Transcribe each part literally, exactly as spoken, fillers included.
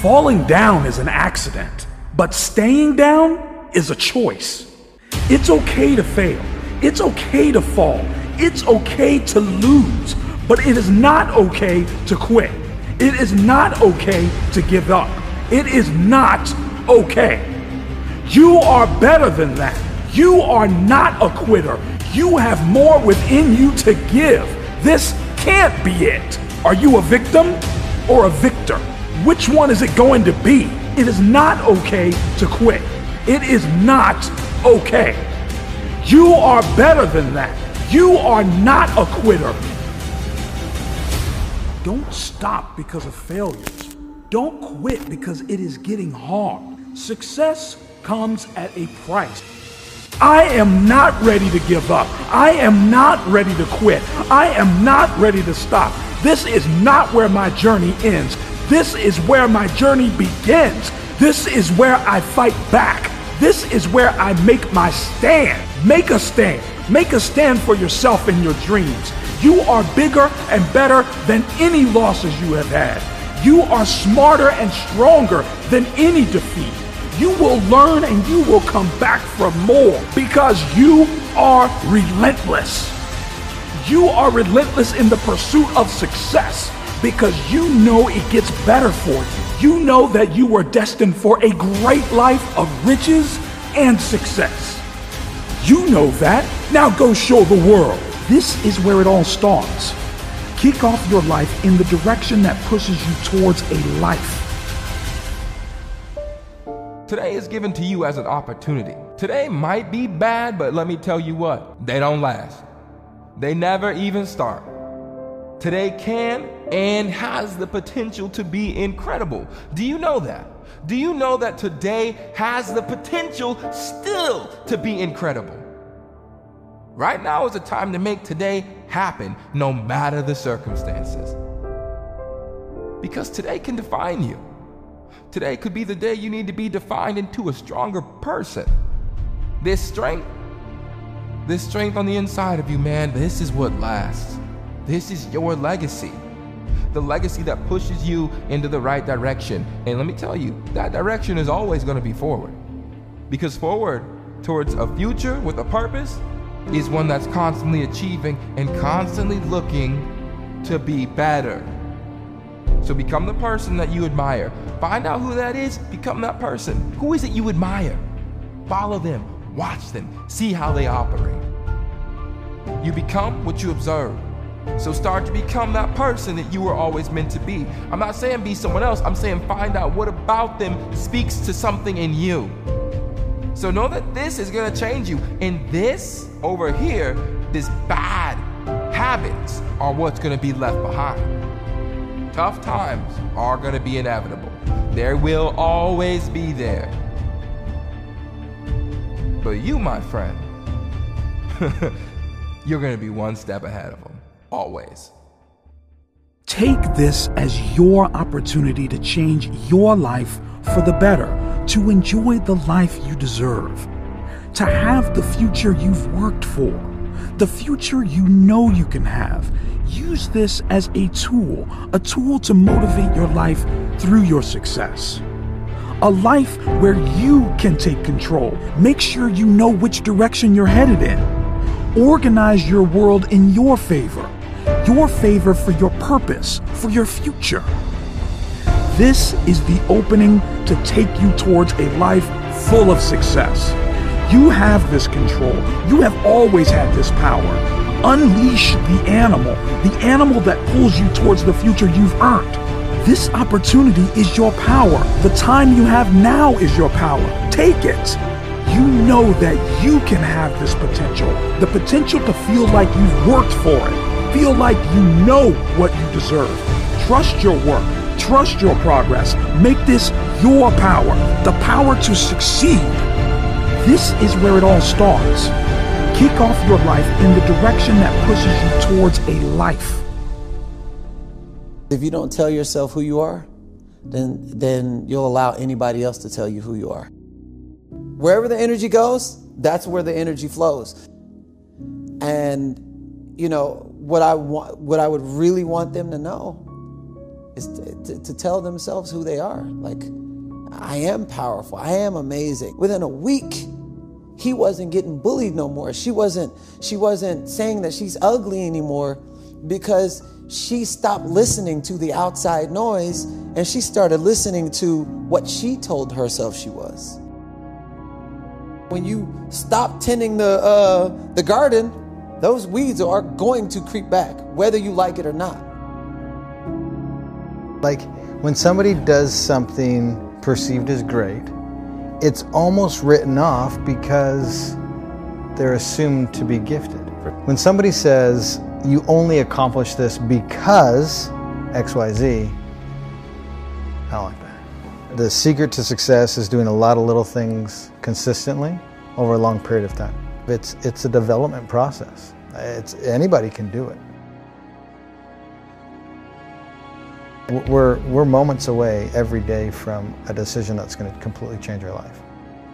Falling down is an accident, but staying down is a choice. It's okay to fail. It's okay to fall. It's okay to lose, but it is not okay to quit. It is not okay to give up. It is not okay. You are better than that. You are not a quitter. You have more within you to give. This can't be it. Are you a victim or a victor? Which one is it going to be? It is not okay to quit. It is not okay. You are better than that. You are not a quitter. Don't stop because of failures. Don't quit because it is getting hard. Success comes at a price. I am not ready to give up. I am not ready to quit. I am not ready to stop. This is not where my journey ends. This is where my journey begins. This is where I fight back. This is where I make my stand. Make a stand. Make a stand for yourself and your dreams. You are bigger and better than any losses you have had. You are smarter and stronger than any defeat. You will learn and you will come back for more because you are relentless. You are relentless in the pursuit of success because you know it gets better for you. You know that you were destined for a great life of riches and success. You know that. Now go show the world. This is where it all starts. Kick off your life in the direction that pushes you towards a life. Today is given to you as an opportunity. Today might be bad, but let me tell you what, they don't last. They never even start. Today can and has the potential to be incredible. Do you know that? Do you know that today has the potential still to be incredible? Right now is the time to make today happen, no matter the circumstances. Because today can define you. Today could be the day you need to be defined into a stronger person. This strength, this strength on the inside of you, man, this is what lasts. This is your legacy. The legacy that pushes you into the right direction. And let me tell you, that direction is always going to be forward. Because forward towards a future with a purpose is one that's constantly achieving and constantly looking to be better. So become the person that you admire. Find out who that is, become that person. Who is it you admire? Follow them, watch them, see how they operate. You become what you observe. So start to become that person that you were always meant to be. I'm not saying be someone else, I'm saying find out what about them speaks to something in you. So know that this is gonna change you. And this over here, this bad habits are what's gonna be left behind. Tough times are gonna be inevitable. There will always be there. But you, my friend, you're gonna be one step ahead of them, always. Take this as your opportunity to change your life for the better, to enjoy the life you deserve, to have the future you've worked for, the future you know you can have. Use this as a tool, a tool to motivate your life through your success. A life where you can take control. Make sure you know which direction you're headed in. Organize your world in your favor. Your favor for your purpose, for your future. This is the opening to take you towards a life full of success. You have this control. You have always had this power. Unleash the animal, the animal that pulls you towards the future you've earned. This opportunity is your power. The time you have now is your power. Take it. You know that you can have this potential, the potential to feel like you've worked for it. Feel like you know what you deserve. Trust your work. Trust your progress. Make this your power, the power to succeed. This is where it all starts. Kick off your life in the direction that pushes you towards a life. If you don't tell yourself who you are, then, then you'll allow anybody else to tell you who you are. Wherever the energy goes, that's where the energy flows. And, you know, what I want, what I would really want them to know is to, to, to tell themselves who they are. Like, I am powerful. I am amazing. Within a week, he wasn't getting bullied no more. She wasn't, she wasn't saying that she's ugly anymore because she stopped listening to the outside noise and she started listening to what she told herself she was. When you stop tending the uh, the garden, those weeds are going to creep back, whether you like it or not. Like when somebody does something perceived as great, it's almost written off because they're assumed to be gifted. When somebody says, you only accomplish this because X Y Z, I don't like that. The secret to success is doing a lot of little things consistently over a long period of time. It's, it's a development process. It's, anybody can do it. We're, we're moments away every day from a decision that's going to completely change our life.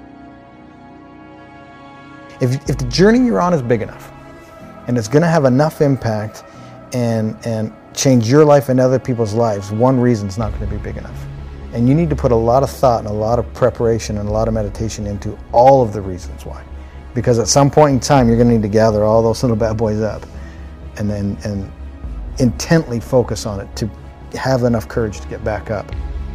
If, if the journey you're on is big enough, and it's going to have enough impact and, and change your life and other people's lives, one reason's not going to be big enough. And you need to put a lot of thought and a lot of preparation and a lot of meditation into all of the reasons why. Because at some point in time, you're going to need to gather all those little bad boys up and then and intently focus on it to have enough courage to get back up.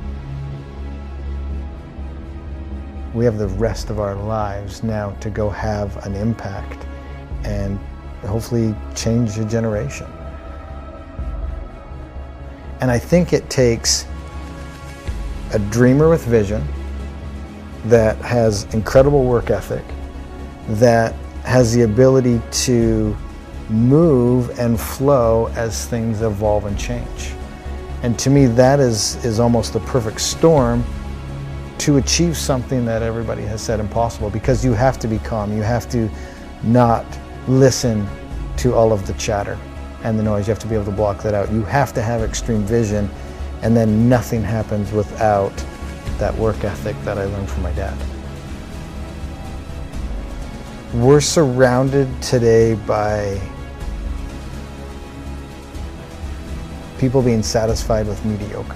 We have the rest of our lives now to go have an impact and hopefully change a generation. And I think it takes a dreamer with vision that has incredible work ethic, that has the ability to move and flow as things evolve and change. And to me, that is, is almost the perfect storm to achieve something that everybody has said impossible, because you have to be calm. You have to not listen to all of the chatter and the noise. You have to be able to block that out. You have to have extreme vision, and then nothing happens without that work ethic that I learned from my dad. We're surrounded today by people being satisfied with mediocre.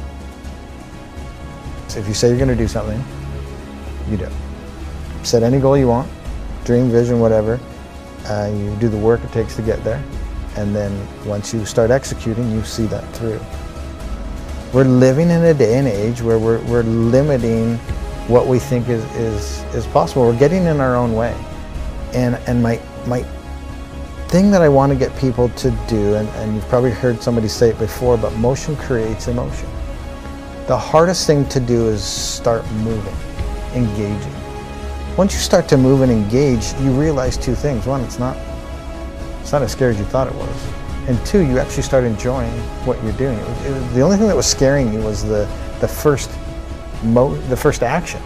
So if you say you're going to do something, you do. Set any goal you want, dream, vision, whatever. Uh, you do the work it takes to get there, and then once you start executing, you see that through. We're living in a day and age where we're, we're limiting what we think is, is, is possible. We're getting in our own way. And, and my, my thing that I want to get people to do, and, and you've probably heard somebody say it before, but motion creates emotion. The hardest thing to do is start moving, engaging. Once you start to move and engage, you realize two things. One, it's not, it's not as scary as you thought it was. And two, you actually start enjoying what you're doing. It was, it was, the only thing that was scaring you was the, the, first, mo the first action.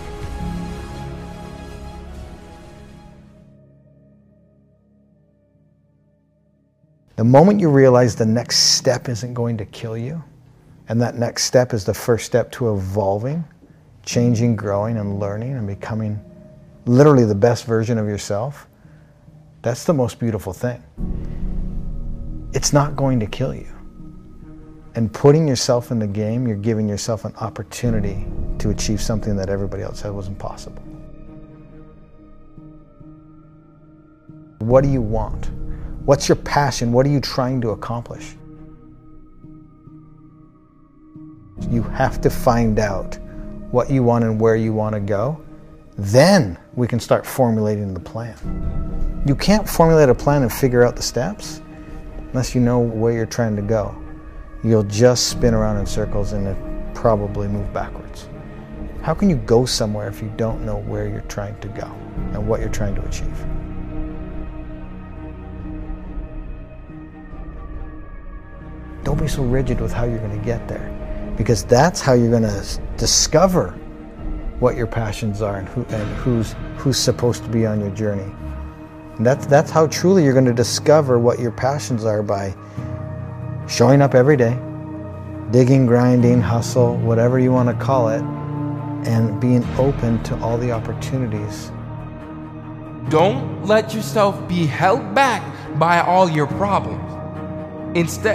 The moment you realize the next step isn't going to kill you, and that next step is the first step to evolving, changing, growing, and learning, and becoming literally the best version of yourself, that's the most beautiful thing. It's not going to kill you. And putting yourself in the game, you're giving yourself an opportunity to achieve something that everybody else said was impossible. What do you want? What's your passion? What are you trying to accomplish? You have to find out what you want and where you want to go. Then we can start formulating the plan. You can't formulate a plan and figure out the steps unless you know where you're trying to go. You'll just spin around in circles and it probably move backwards. How can you go somewhere if you don't know where you're trying to go and what you're trying to achieve? Don't be so rigid with how you're going to get there, because that's how you're going to discover what your passions are and, who, and who's, who's supposed to be on your journey. And that's, that's how truly you're going to discover what your passions are, by showing up every day, digging, grinding, hustle, whatever you want to call it, and being open to all the opportunities. Don't let yourself be held back by all your problems. Instead,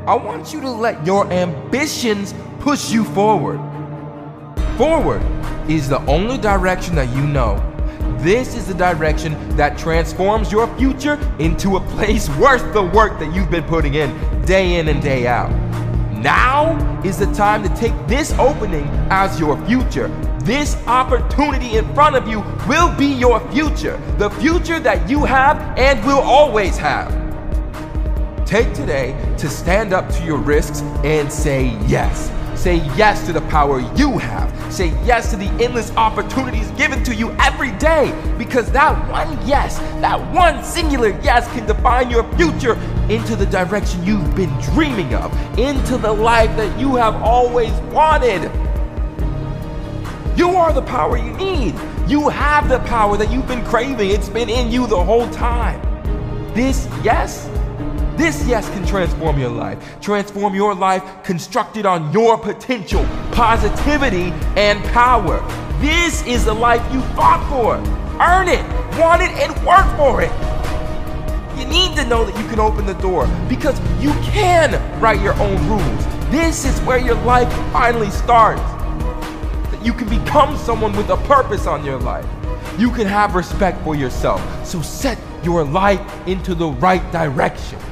I want you to let your ambitions push you forward. Forward is the only direction that you know. This is the direction that transforms your future into a place worth the work that you've been putting in day in and day out. Now is the time to take this opening as your future. This opportunity in front of you will be your future, the future that you have and will always have. Take today to stand up to your risks and say yes. Say yes to the power you have. Say yes to the endless opportunities given to you every day, because that one yes, that one singular yes can define your future into the direction you've been dreaming of, into the life that you have always wanted. You are the power you need. You have the power that you've been craving. It's been in you the whole time. This yes, This yes can transform your life. Transform your life constructed on your potential, positivity, and power. This is the life you fought for. Earn it, want it, and work for it. You need to know that you can open the door, because you can write your own rules. This is where your life finally starts. That you can become someone with a purpose on your life. You can have respect for yourself. So set your life into the right direction.